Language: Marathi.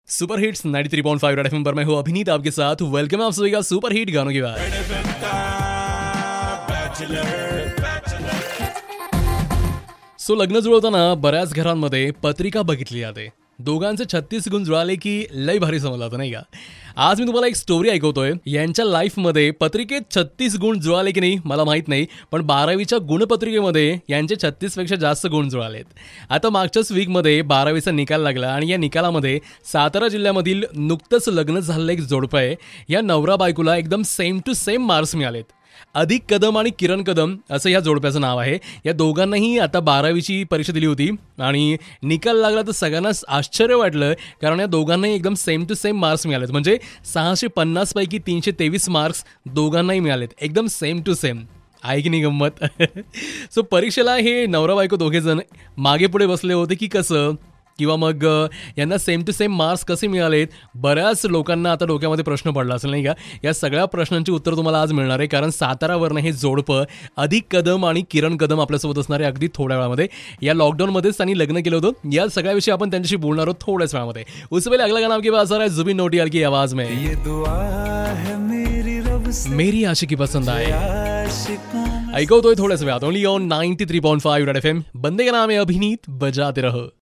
सुपर हिट्स 93.5 रेड एफएम पर मैं हूँ अभिनीत आपके साथ। वेलकम आप सभी का सुपर हिट गानों की बात। लग्न जुळवताना बऱ्याच घरांमध्ये पत्रिका बघितली जाते। दोघांचे 36 गुण जुळाले की लय भारी समजलं होतं नाही का। आज मी तुम्हाला एक स्टोरी ऐकवतोय। यांच्या लाईफमध्ये पत्रिकेत 36 गुण जुळाले की नाही मला माहित नाही, पण 12वीच्या गुणपत्रिकेमध्ये यांचे 36 पेक्षा जास्त गुण जुळालेत। आता मागच्याच वीकमध्ये 12वीचा निकाल लागला आणि या निकालामध्ये सातारा जिल्ह्यामधील नुकतंच लग्न झालेलं एक जोडपं आहे। या नवरा बायकोला एकदम सेम टू सेम मार्क्स मिळालेत। अधिक कदम आणि किरण कदम असं या जोडप्याचं नाव आहे। या दोघांनाही आता 12वीची परीक्षा दिली होती आणि निकाल लागला तर सगळ्यांनाच आश्चर्य वाटलं, कारण या दोघांनाही एकदम सेम टू सेम मार्क्स मिळालेत। म्हणजे 650 पैकी 323 मार्क्स दोघांनाही मिळालेत, एकदम सेम टू सेम। आहे की नाही गंमत? परीक्षेला हे नवरा बायको दोघेजण मागे पुढे बसले होते की कसं, किंवा मग यांना सेम टू सेम मार्क्स कसे मिळालेत, बऱ्याच लोकांना आता डोक्यामध्ये प्रश्न पडला असेल नाही का। या सगळ्या प्रश्नांची उत्तर तुम्हाला आज मिळणार आहे, कारण सातारावरनं हे जोडपं अधिक कदम आणि किरण कदम आपल्यासोबत असणार आहे अगदी थोड्या वेळामध्ये। या लॉकडाऊनमध्येच त्यांनी लग्न केलं होतं। या सगळ्याविषयी आपण त्यांच्याशी बोलणार आहोत थोड्याच वेळामध्ये। उससे पहले अगला गाना आपके पास आ रहा है जुबिन नौटियाल की आवाज में, ये दुआ है मेरी रब से मेरी आशिकी पसंद आए। ऐकवतोय थोड्याच वेळात ओनली ऑन 93.5 रेड एफएम। बंदे का नाम है अभिनीत, बजाते रहो।